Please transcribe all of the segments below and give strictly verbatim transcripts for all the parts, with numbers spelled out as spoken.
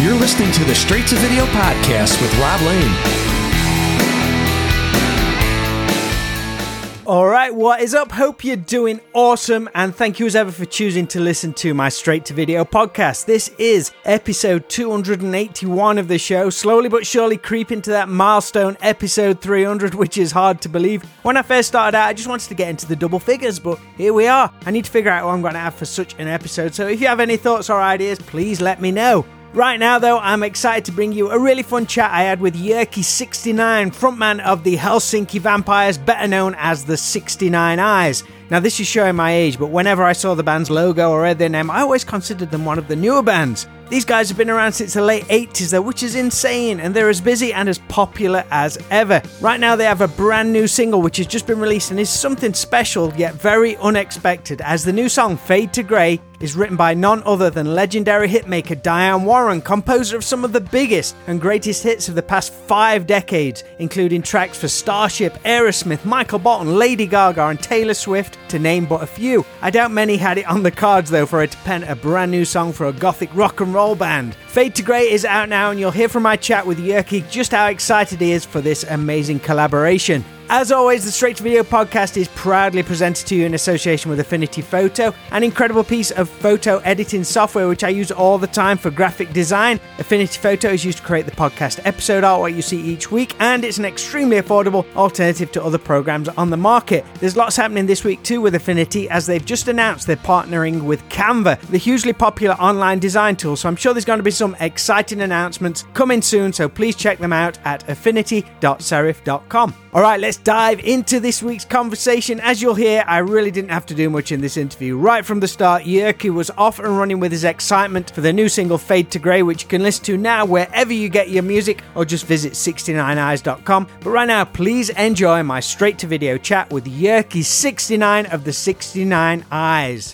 You're listening to the Straight to Video podcast with Rob Lane. All right, what is up? Hope you're doing awesome, and thank you as ever for choosing to listen to my Straight to Video podcast. This is episode two hundred eighty-one of the show, slowly but surely creeping to that milestone episode three hundred, which is hard to believe. When I first started out, I just wanted to get into the double figures, but here we are. I need to figure out what I'm going to have for such an episode, so if you have any thoughts or ideas, please let me know. Right now, though, I'm excited to bring you a really fun chat I had with Jyrki sixty-nine, frontman of the Helsinki Vampires, better known as the sixty-nine Eyes. Now, this is showing my age, but whenever I saw the band's logo or read their name, I always considered them one of the newer bands. These guys have been around since the late eighties, though, which is insane, and they're as busy and as popular as ever. Right now, they have a brand new single which has just been released and is something special yet very unexpected, as the new song Fade to Grey is written by none other than legendary hitmaker Diane Warren, composer of some of the biggest and greatest hits of the past five decades, including tracks for Starship, Aerosmith, Michael Bolton, Lady Gaga and Taylor Swift, to name but a few. I doubt many had it on the cards, though, for her to pen a brand new song for a gothic rock and roll band. Fade to Grey is out now, and you'll hear from my chat with Jyrki just how excited he is for this amazing collaboration. As always, the Straight to Video podcast is proudly presented to you in association with Affinity Photo, an incredible piece of photo editing software which I use all the time for graphic design. Affinity Photo is used to create the podcast episode art, what you see each week, and it's an extremely affordable alternative to other programs on the market. There's lots happening this week too with Affinity, as they've just announced they're partnering with Canva, the hugely popular online design tool, so I'm sure there's going to be some exciting announcements coming soon, so please check them out at affinity dot serif dot com. Alright, let's dive into this week's conversation. As you'll hear, I really didn't have to do much in this interview. Right from the start, Jyrki was off and running with his excitement for the new single Fade to Grey, which you can listen to now wherever you get your music, or just visit sixty-nine eyes dot com. But right now, please enjoy my Straight to Video chat with Jyrki sixty-nine of the sixty-nine Eyes.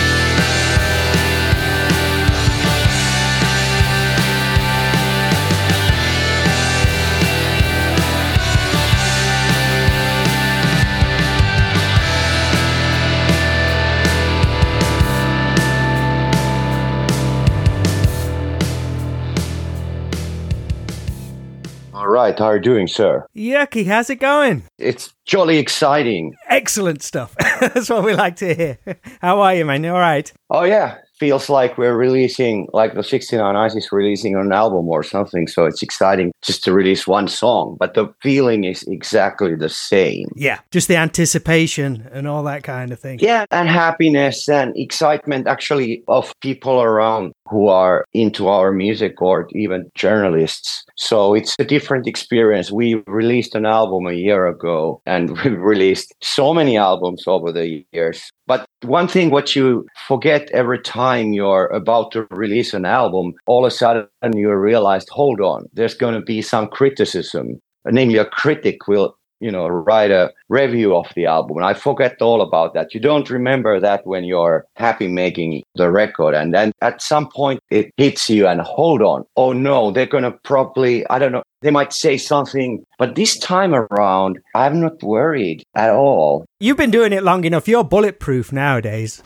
Right, how are you doing, sir? Jyrki, how's it going? It's jolly exciting. Excellent stuff. That's what we like to hear. How are you, man? You all right? Oh, yeah. Feels like we're releasing, like the sixty-nine Eyes is releasing an album or something. So it's exciting just to release one song. But the feeling is exactly the same. Yeah, just the anticipation and all that kind of thing. Yeah, and happiness and excitement actually of people around who are into our music, or even journalists. So it's a different experience. We released an album a year ago, and we've released so many albums over the years. But one thing what you forget every time you're about to release an album, all of a sudden you realize, hold on, there's going to be some criticism. Namely, a critic will, you know, write a review of the album. And I forget all about that. You don't remember that when you're happy making the record. And then at some point it hits you and hold on. Oh no, they're going to probably, I don't know, they might say something. But this time around, I'm not worried at all. You've been doing it long enough. You're bulletproof nowadays.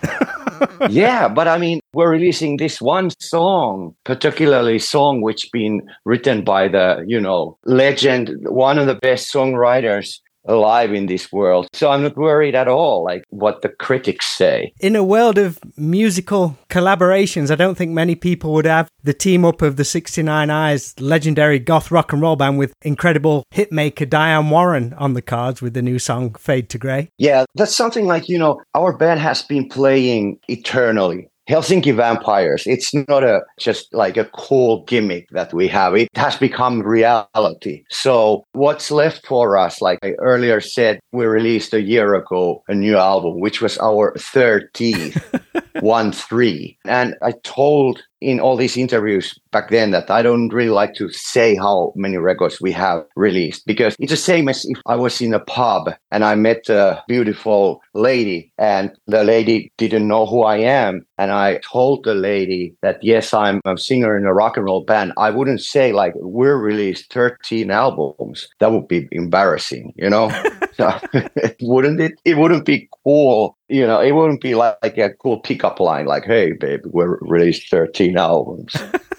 Yeah, but I mean, we're releasing this one song, particularly song which been written by the, you know, legend, one of the best songwriters alive in this world. So I'm not worried at all, like what the critics say. In a world of musical collaborations, I don't think many people would have the team up of the sixty-nine Eyes, legendary goth rock and roll band, with incredible hitmaker Diane Warren on the cards with the new song Fade to Grey. Yeah, that's something like, you know, our band has been playing eternally. Helsinki Vampires, it's not a just like a cool gimmick that we have. It has become reality. So what's left for us, like I earlier said, we released a year ago a new album, which was our thirteenth, one three. And I told in all these interviews back then that I don't really like to say how many records we have released, because it's the same as if I was in a pub and I met a beautiful lady and the lady didn't know who I am. And I told the lady that, yes, I'm a singer in a rock and roll band. I wouldn't say like we're released thirteen albums. That would be embarrassing, you know? So, wouldn't it? It wouldn't be cool. You know, it wouldn't be like, like a cool pickup line like, hey, babe, we're released thirteen albums.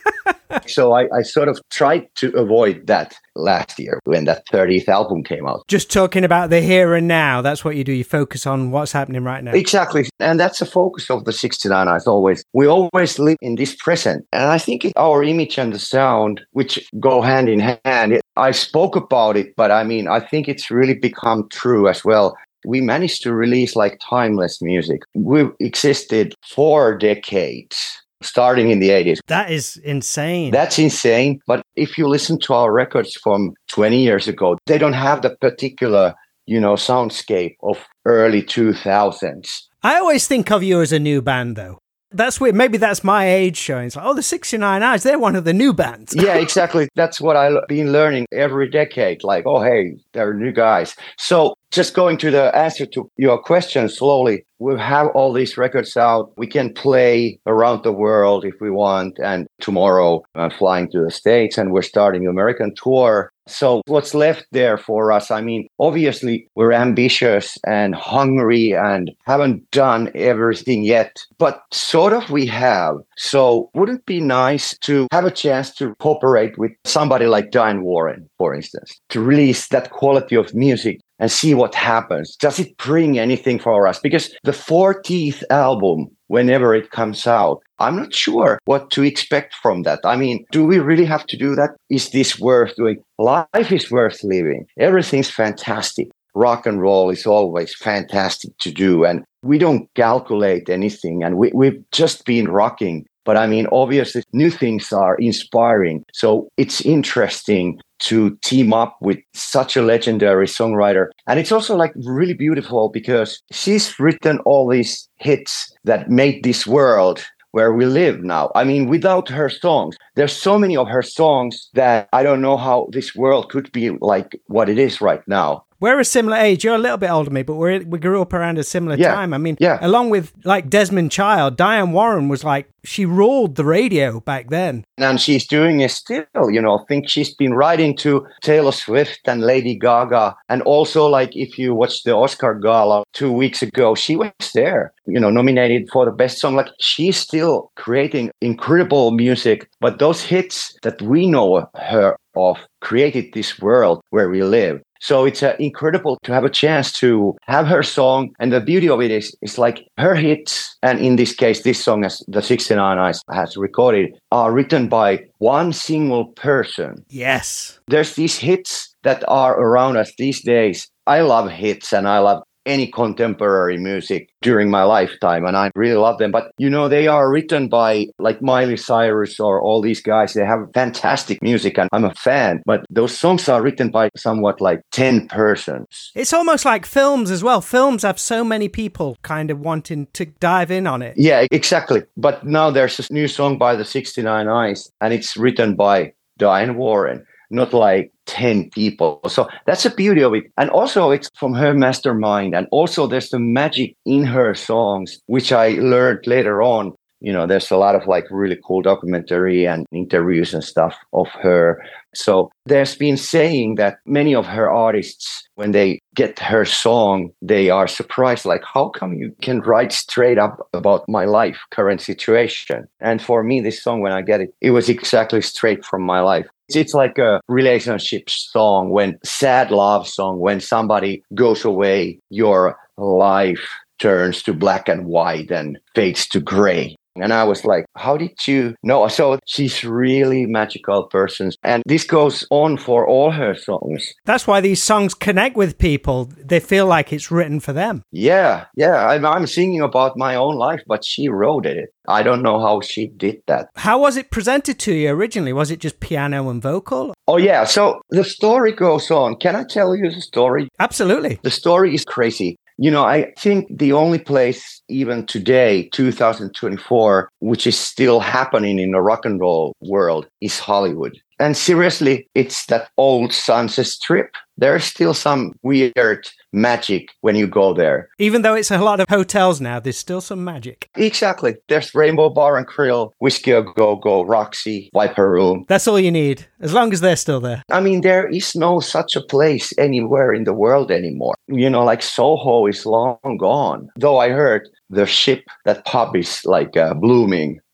So I, I sort of tried to avoid that last year when that thirtieth album came out. Just talking about the here and now. That's what you do. You focus on what's happening right now. Exactly. And that's the focus of the sixty-nine Eyes always. We always live in this present. And I think it's our image and the sound, which go hand in hand. I spoke about it, but I mean, I think it's really become true as well. We managed to release like timeless music. We've existed four decades. Starting in the eighties. That is insane. That's insane. But if you listen to our records from twenty years ago, they don't have the particular, you know, soundscape of early two thousands. I always think of you as a new band, though. That's weird. Maybe that's my age showing. It's like, oh, the sixty-nine Eyes, they're one of the new bands. Yeah, exactly. That's what I've been learning every decade. Like, oh, hey, they're new guys. So just going to the answer to your question slowly, we have all these records out. We can play around the world if we want. And tomorrow I'm flying to the States and we're starting an American tour. So what's left there for us? I mean, obviously, we're ambitious and hungry and haven't done everything yet, but sort of we have. So wouldn't it be nice to have a chance to cooperate with somebody like Diane Warren, for instance, to release that quality of music and see what happens? Does it bring anything for us? Because the fortieth album, whenever it comes out, I'm not sure what to expect from that. I mean, do we really have to do that? Is this worth doing? Life is worth living. Everything's fantastic. Rock and roll is always fantastic to do. And we don't calculate anything. And we, we've just been rocking. But I mean, obviously, new things are inspiring. So it's interesting to team up with such a legendary songwriter. And it's also like really beautiful because she's written all these hits that made this world where we live now. I mean, without her songs, there's so many of her songs that I don't know how this world could be like what it is right now. We're a similar age. You're a little bit older than me, but we we grew up around a similar yeah. time. I mean, yeah. along with like Desmond Child, Diane Warren was like, she ruled the radio back then. And she's doing it still, you know. I think she's been writing to Taylor Swift and Lady Gaga. And also, like, if you watch the Oscar Gala two weeks ago, she was there, you know, nominated for the best song. Like, she's still creating incredible music. But those hits that we know her of created this world where we live. So it's uh, incredible to have a chance to have her song. And the beauty of it is, it's like her hits, and in this case, this song, as the sixty-nine Eyes has recorded, are written by one single person. Yes. There's these hits that are around us these days. I love hits and I love any contemporary music during my lifetime, and I really love them. But, you know, they are written by like Miley Cyrus or all these guys. They have fantastic music, and I'm a fan. But those songs are written by somewhat like ten persons. It's almost like films as well. Films have so many people kind of wanting to dive in on it. Yeah, exactly. But now there's a new song by the sixty-nine Eyes, and it's written by Diane Warren, not like ten people. So that's the beauty of it. And also it's from her mastermind. And also there's the magic in her songs, which I learned later on. You know, there's a lot of like really cool documentary and interviews and stuff of her. So there's been saying that many of her artists, when they get her song, they are surprised, like, how come you can write straight up about my life, current situation? And for me, this song, when I get it, it was exactly straight from my life. It's like a relationship song, when sad love song, when somebody goes away, your life turns to black and white and fades to gray. And I was like, how did you know? So she's really magical person. And this goes on for all her songs. That's why these songs connect with people. They feel like it's written for them. Yeah, yeah. I'm, I'm singing about my own life, but she wrote it. I don't know how she did that. How was it presented to you originally? Was it just piano and vocal? Oh, yeah. So the story goes on. Can I tell you the story? Absolutely. The story is crazy. You know, I think the only place even today, two thousand twenty-four, which is still happening in the rock and roll world is Hollywood. And seriously, it's that old Sunset Strip. There's still some weird magic when you go there. Even though it's a lot of hotels now, there's still some magic. Exactly. There's Rainbow Bar and Grill, Whiskey A Go Go, Roxy, Viper Room. That's all you need, as long as they're still there. I mean, there is no such a place anywhere in the world anymore. You know, like Soho is long gone. Though I heard the ship, that pub is like uh, blooming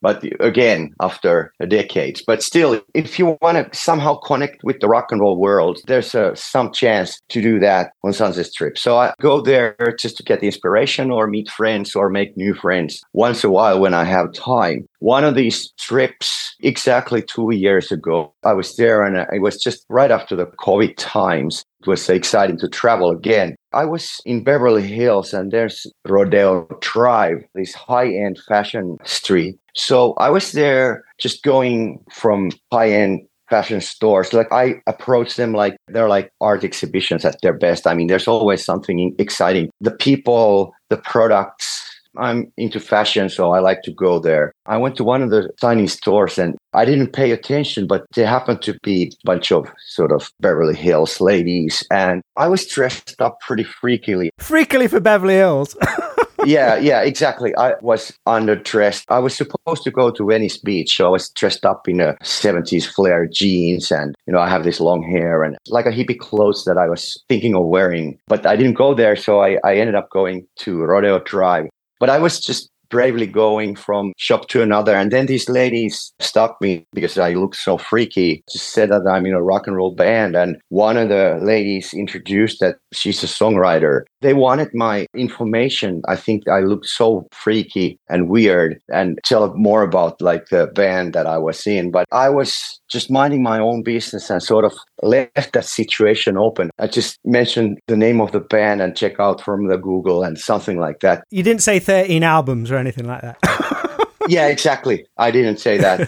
but again, after decades. But still, if you want to somehow connect with the rock and roll world, there's uh, some chance to do that on Sunset Strip. So I go there just to get the inspiration or meet friends or make new friends once in a while when I have time. One of these trips, exactly two years ago, I was there, and it was just right after the COVID times. It was exciting to travel again. I was in Beverly Hills, and there's Rodeo Drive, this high-end fashion street. So I was there just going from high-end fashion stores. Like I approach them like they're like art exhibitions at their best. I mean, there's always something exciting. The people, the products. I'm into fashion, so I like to go there. I went to one of the tiny stores and I didn't pay attention, but there happened to be a bunch of sort of Beverly Hills ladies. And I was dressed up pretty freakily. Freakily for Beverly Hills. yeah, yeah, exactly. I was underdressed. I was supposed to go to Venice Beach, so I was dressed up in a seventies flare jeans, and you know, I have this long hair and like a hippie clothes that I was thinking of wearing. But I didn't go there, so I, I ended up going to Rodeo Drive. But I was just bravely going from shop to another. And then these ladies stopped me because I looked so freaky. Just said that I'm in a rock and roll band. And one of the ladies introduced that she's a songwriter. They wanted my information. I think I looked so freaky and weird, and tell more about like the band that I was in. But I was just minding my own business and sort of left that situation open. I just mentioned the name of the band and check out from the Google and something like that. You didn't say thirteen albums or anything like that. Yeah, exactly. I didn't say that.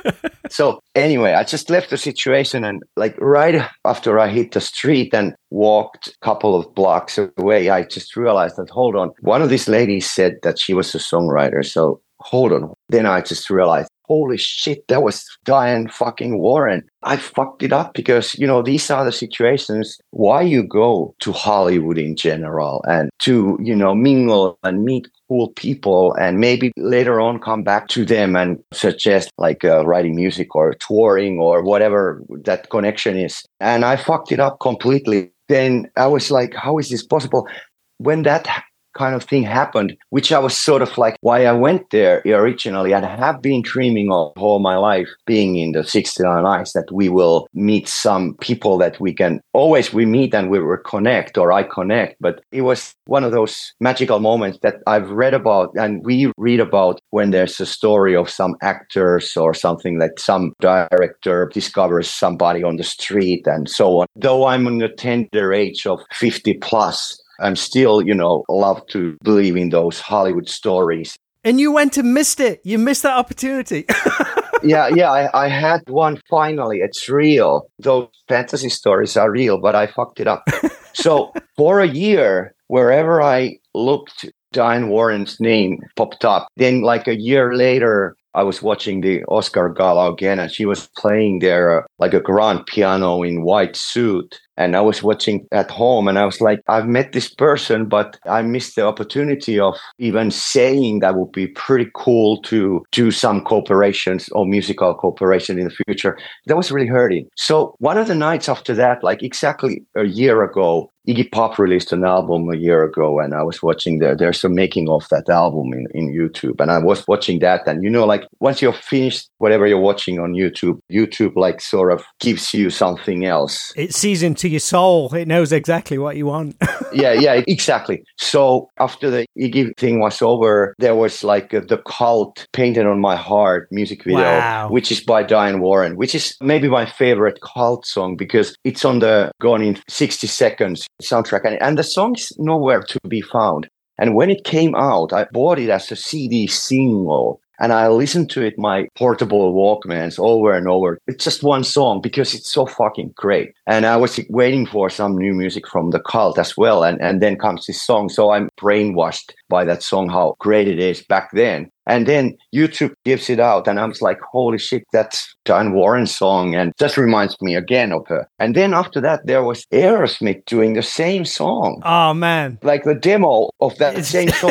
So anyway, I just left the situation, and like right after I hit the street and walked a couple of blocks away, I just realized that, hold on, one of these ladies said that she was a songwriter. So hold on. Then I just realized, holy shit, that was Diane fucking Warren. I fucked it up because, you know, these are the situations why you go to Hollywood in general and to, you know, mingle and meet cool people and maybe later on come back to them and suggest like uh, writing music or touring or whatever that connection is. And I fucked it up completely. Then I was like, how is this possible? When that kind of thing happened, which I was sort of like why I went there originally, and I have been dreaming of all my life being in the sixty-nine Eyes, that we will meet some people that we can always we meet and we will connect, or I connect. But it was one of those magical moments that I've read about and we read about when there's a story of some actors or something, like some director discovers somebody on the street and so on. Though I'm in the tender age of fifty plus, I'm still, you know, love to believe in those Hollywood stories. And you went and missed it. You missed that opportunity. yeah, yeah, I, I had one finally. It's real. Those fantasy stories are real, but I fucked it up. So for a year, wherever I looked, Diane Warren's name popped up. Then like a year later, I was watching the Oscar Gala again, and she was playing there uh, like a grand piano in white suit. And I was watching at home, and I was like, I've met this person, but I missed the opportunity of even saying that would be pretty cool to do some cooperations or musical cooperation in the future. That was really hurting. So one of the nights after that, like exactly a year ago, Iggy Pop released an album a year ago, and I was watching the, there's a making of that album in, in YouTube. And I was watching that, and you know, like once you're finished, whatever you're watching on YouTube, YouTube like sort of gives you something else. It sees into your soul. It knows exactly what you want. yeah, yeah, exactly. So after the Iggy thing was over, there was like uh, the Cult Painted on My Heart music video, wow. which is by Diane Warren, which is maybe my favorite Cult song because it's on the Gone in sixty seconds soundtrack, and, and the song's nowhere to be found. And when it came out, I bought it as a C D single. And I listened to it, my portable Walkmans, over and over. It's just one song because it's so fucking great. And I was waiting for some new music from the Cult as well. And, and then comes this song. So I'm brainwashed by that song, how great it is back then. And then YouTube gives it out, and I was like, holy shit, that's Diane Warren's song. And just reminds me again of her. And then after that, there was Aerosmith doing the same song. Oh, man. Like the demo of that same song.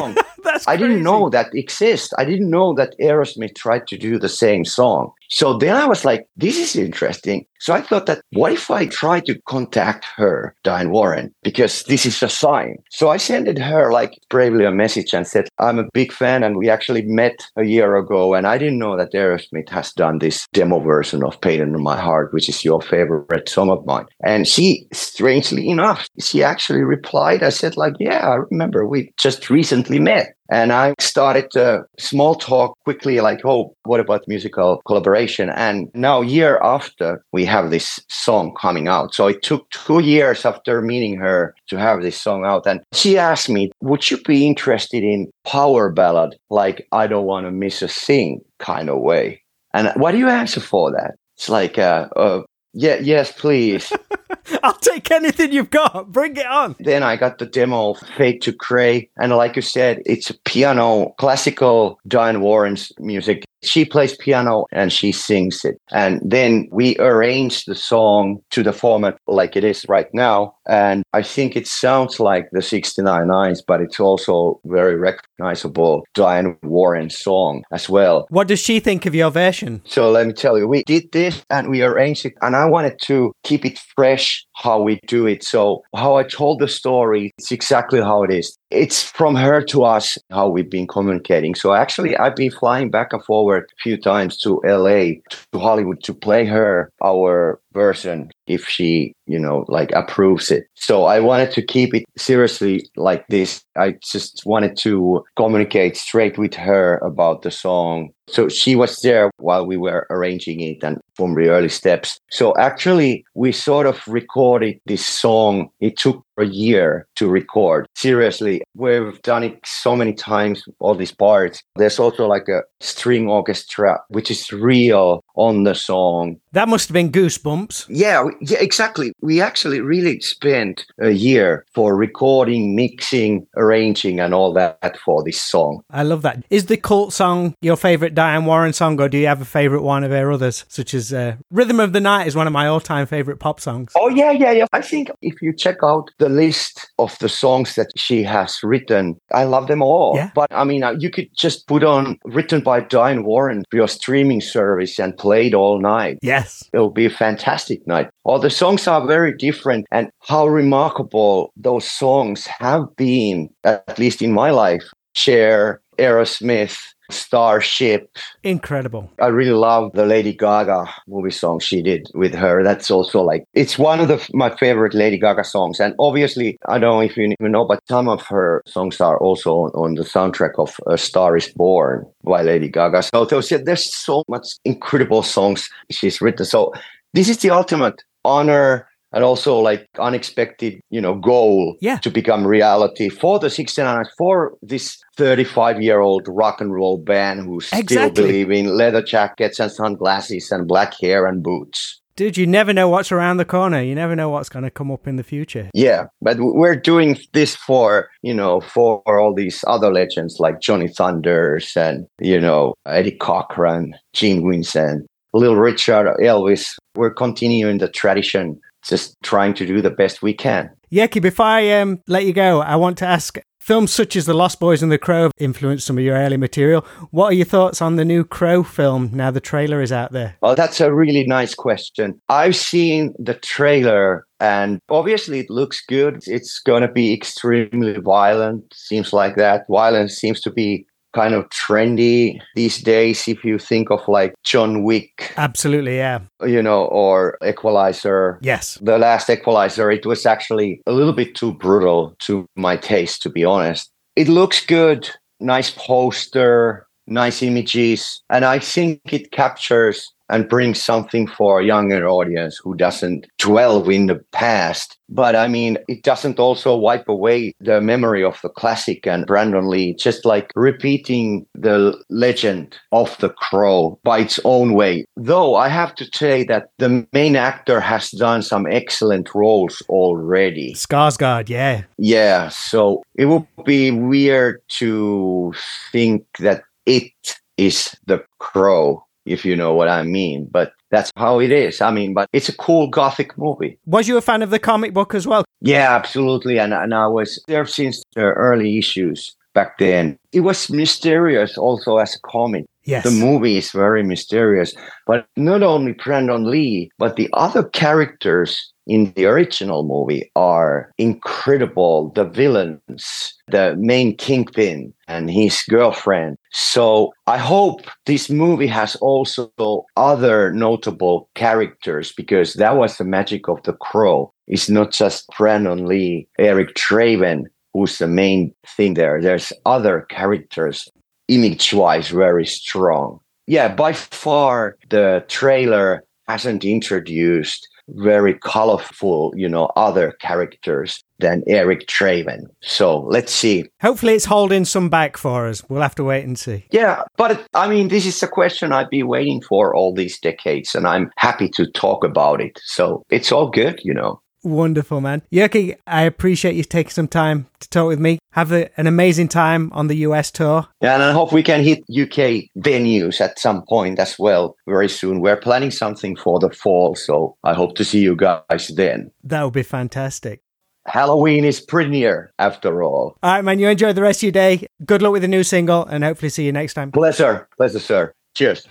That's I crazy. didn't know that exists. I didn't know that Aerosmith tried to do the same song. So then I was like, this is interesting. So I thought that what if I try to contact her, Diane Warren, because this is a sign. So I sent her like bravely a message and said, I'm a big fan and we actually met a year ago. And I didn't know that Aerosmith has done this demo version of Pain in My Heart, which is your favorite song of mine. And she, strangely enough, she actually replied. I said like, yeah, I remember we just recently met. And I started uh, small talk quickly, like, oh, what about musical collaboration? And now, year after, we have this song coming out. So it took two years after meeting her to have this song out. And she asked me, would you be interested in power ballad, like I Don't Want to Miss a Thing kind of way? And what do you answer for that? It's like, uh, uh, yeah, yes, please. I'll take anything you've got. Bring it on. Then I got the demo of Fade to Grey. And like you said, it's a piano, classical Diane Warren's music. She plays piano and she sings it. And then we arranged the song to the format like it is right now. And I think it sounds like the sixty-nine nines, but it's also very recognizable Diane Warren song as well. What does she think of your version? So let me tell you, we did this and we arranged it. And I wanted to keep it fresh how we do it. So how I told the story, it's exactly how it is. It's from her to us, how we've been communicating. So actually, I've been flying back and forward a few times to L A, to Hollywood, to play her our version if she, you know, like approves it. So I wanted to keep it seriously like this. I just wanted to communicate straight with her about the song. So she was there while we were arranging it and from the early steps. So actually, we sort of recorded this song. It took a year to record. Seriously, we've done it so many times, all these parts. There's also like a string orchestra, which is real on the song. That must have been goosebumps. Yeah, we- yeah, exactly. We actually really spent a year for recording, mixing, arranging, and all that for this song. I love that. Is the cult song your favourite Diane Warren song, or do you have a favourite one of her others, such as uh, Rhythm of the Night is one of my all-time favourite pop songs? Oh, yeah, yeah, yeah. I think if you check out the list of the songs that she has written, I love them all. Yeah. But I mean, uh, you could just put on written by Diane Warren for your streaming service and play it all night. Yes. It'll be a fantastic night. All the songs are very different, and how remarkable those songs have been, at least in my life. Cher, Aerosmith, Starship. Incredible. I really love the Lady Gaga movie song she did with her. That's also like, it's one of the, my favorite Lady Gaga songs. And obviously, I don't know if you even know, but some of her songs are also on, on the soundtrack of A Star is Born by Lady Gaga. So there's, there's so much incredible songs she's written. So this is the ultimate honor and also like unexpected, you know, goal Yeah. to become reality for the sixty-nine, for this thirty-five-year-old rock and roll band who still Exactly. believe in leather jackets and sunglasses and black hair and boots. Dude, you never know what's around the corner. You never know what's going to come up in the future. Yeah, but we're doing this for, you know, for all these other legends like Johnny Thunders and, you know, Eddie Cochran, Gene Vincent, Little Richard, Elvis. We're continuing the tradition, just trying to do the best we can. Yeki, before I um, let you go, I want to ask, films such as The Lost Boys and The Crow have influenced some of your early material. What are your thoughts on the new Crow film now the trailer is out there? Well, that's a really nice question. I've seen the trailer and obviously it looks good. It's going to be extremely violent. Seems like that. Violence seems to be kind of trendy these days if you think of like John Wick, Absolutely, yeah. you know, or Equalizer. Yes. The last Equalizer, it was actually a little bit too brutal to my taste, to be honest. It looks good, nice poster, nice images, and I think it captures and brings something for a younger audience who doesn't dwell in the past. But I mean, it doesn't also wipe away the memory of the classic and Brandon Lee, just like repeating the legend of The Crow by its own way. Though I have to say that the main actor has done some excellent roles already. Skarsgård, yeah. Yeah, so it would be weird to think that it is The Crow, if you know what I mean. But that's how it is. I mean, but it's a cool gothic movie. Was you a fan of the comic book as well? Yeah, absolutely. And, and I was there since the early issues back then. It was mysterious also as a comic. Yes. The movie is very mysterious. But not only Brandon Lee, but the other characters in the original movie are incredible. The villains, the main Kingpin and his girlfriend. So I hope this movie has also other notable characters, because that was the magic of The Crow. It's not just Brandon Lee, Eric Draven, who's the main thing there. There's other characters, image-wise, very strong. Yeah, by far the trailer hasn't introduced very colorful, you know, other characters than Eric Draven. So let's see. Hopefully it's holding some back for us. We'll have to wait and see. Yeah, but I mean, this is a question I've been waiting for all these decades, and I'm happy to talk about it. So it's all good, you know. Wonderful, man. Jyrki, I appreciate you taking some time to talk with me. Have a, an amazing time on the U S tour. Yeah, and I hope we can hit U K venues at some point as well very soon. We're planning something for the fall, so I hope to see you guys then. That would be fantastic. Halloween is pretty near, after all. All right, man, you enjoy the rest of your day. Good luck with the new single, and hopefully see you next time. Pleasure. Pleasure, sir. Cheers.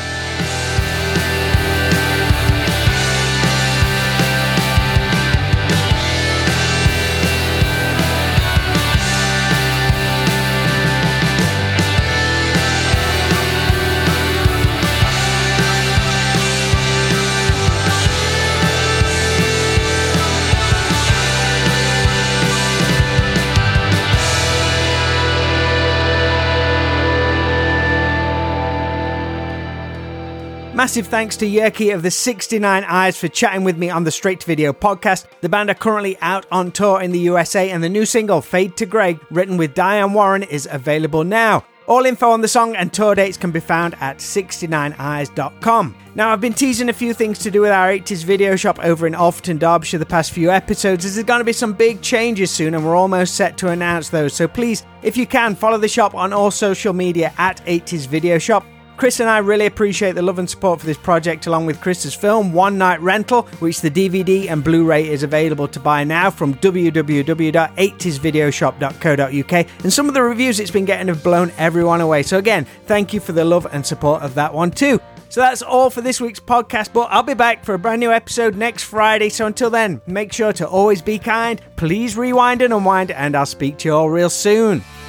Massive thanks to Jyrki of the sixty-nine Eyes for chatting with me on the Straight to Video podcast. The band are currently out on tour in the U S A, and the new single, Fade to Grey, written with Diane Warren, is available now. All info on the song and tour dates can be found at sixty-nine eyes dot com. Now, I've been teasing a few things to do with our eighties video shop over in Alfreton, Derbyshire the past few episodes, as there's going to be some big changes soon, and we're almost set to announce those. So please, if you can, follow the shop on all social media at eighties video shop. Chris and I really appreciate the love and support for this project, along with Chris's film One Night Rental, which the D V D and Blu-ray is available to buy now from w w w dot eighties video shop dot co dot u k. And some of the reviews it's been getting have blown everyone away. So again, thank you for the love and support of that one too. So that's all for this week's podcast, but I'll be back for a brand new episode next Friday. So until then, make sure to always be kind, please rewind and unwind, and I'll speak to you all real soon.